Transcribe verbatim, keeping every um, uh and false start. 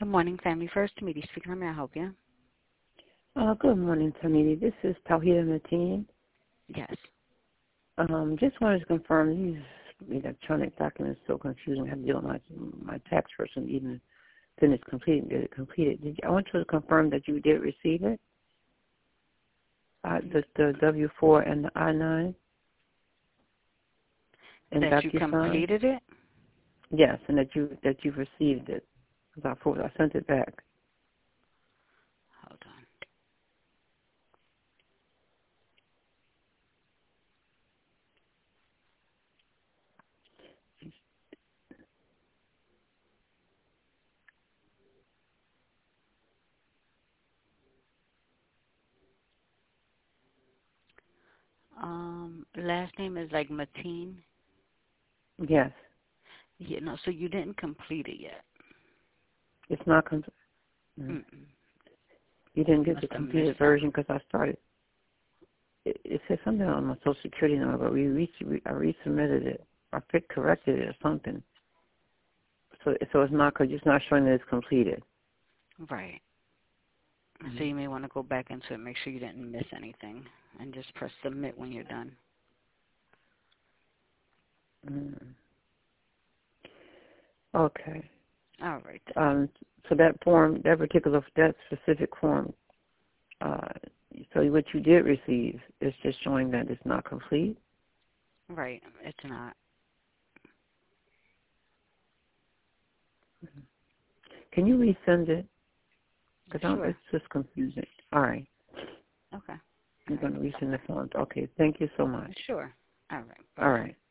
Good morning, Family First. Tamiti speaking. How may I help you? Uh, good morning, Tamiti. This is Tawhida Mateen. Yes. Um, just wanted to confirm these electronic documents are so confusing. I have to deal with my, my tax person even finished completing did it completed. Did you, I want you to confirm that you did receive it, uh, the, the W four and the I nine. And That you DocuSign. completed it? Yes, and that you that you've received it. Because I, I sent it back. Hold on. Um, last name is like Mateen. Yes. Yeah, no, so you didn't complete it yet. It's not complete. Mm. Mm-mm. You didn't You get must the have missed completed that. version because I started. It, it said something on my Social Security number, but we re- I resubmitted it. I fit corrected it or something. So so it's not, cause it's not showing that it's completed. Right. Mm-hmm. So you may want to go back into it, make sure you didn't miss anything, and just press submit when you're done. Mm. Okay. All right then. Um. So that form, that particular, that specific form. Uh. So what you did receive is just showing that it's not complete. Right. It's not. Can you resend it? Because Sure. it's just confusing. All right. Okay. All I'm right. going to resend the form. Okay. Thank you so much. Sure. All right. All Bye-bye. right.